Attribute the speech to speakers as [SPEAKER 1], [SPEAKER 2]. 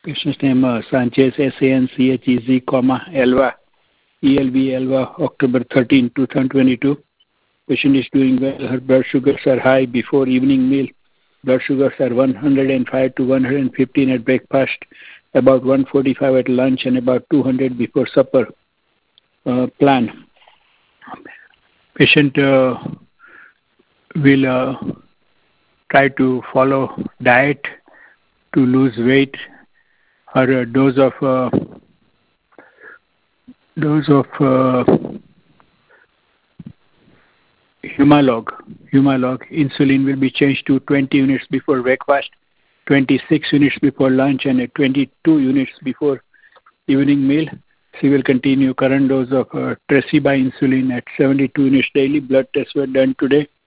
[SPEAKER 1] Patient's name Sanchez, Sanchez, Elva, ELV Elva, October 13, 2022. Patient is doing well. Her blood sugars are high before evening meal. Blood sugars are 105 to 115 at breakfast, about 145 at lunch, and about 200 before supper. Plan. Patient will try to follow diet to lose weight. Her dose of Humalog insulin will be changed to 20 units before breakfast, 26 units before lunch, and 22 units before evening meal. She will continue current dose of Tresiba insulin at 72 units daily. Blood tests were done today.